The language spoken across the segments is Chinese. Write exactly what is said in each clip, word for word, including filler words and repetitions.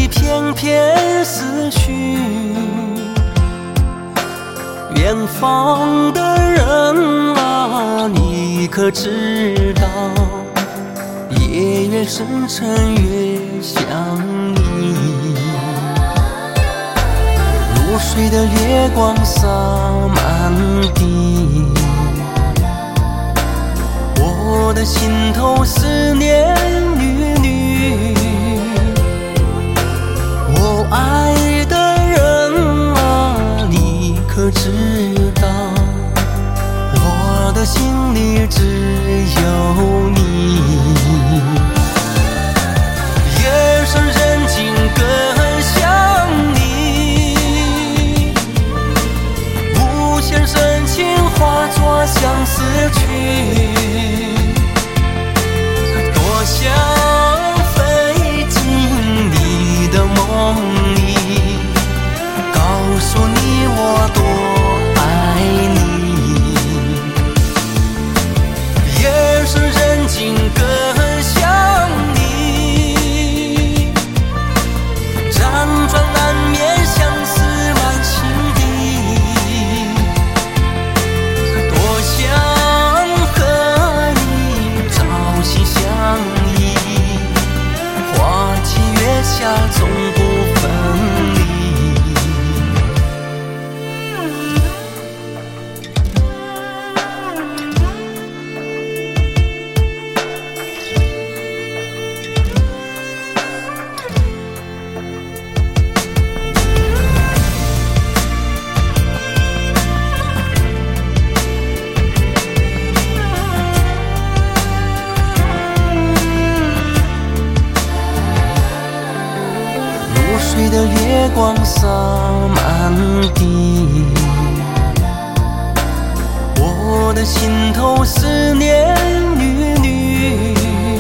你偏偏思绪，远方的人啊，你可知道，夜越深沉越想你。入睡的月光洒满地，我的心头思念缕缕。我爱的人啊，你可知道，我的心里只有你。夜深人静更想你，无限深情化作相思曲。多想飞进你的梦里，告诉你我多爱你。夜深人静更想你，辗转难眠相思满心底。多想和你朝夕相依，花前月下总不分离。入睡的月光洒满地，我的心头思念缕缕。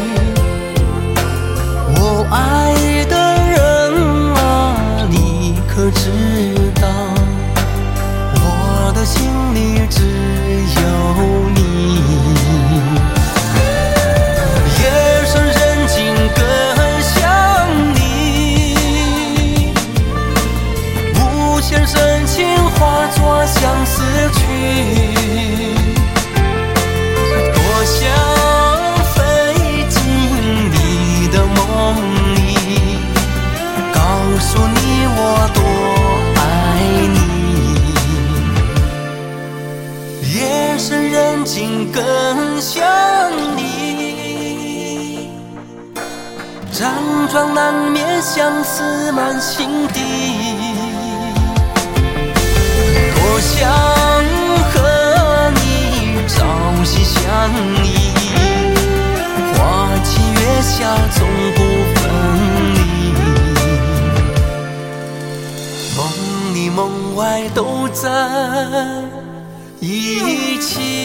我爱的人啊，你可知道，我的心里只有你。夜深人静更想你，无限深情化作相思曲。多想飞进你的梦里，告诉你我多爱你。夜深人静更想你，辗转难眠相思满心底。多想和你朝夕相依，花前月下总不分离。梦里梦外都在一起。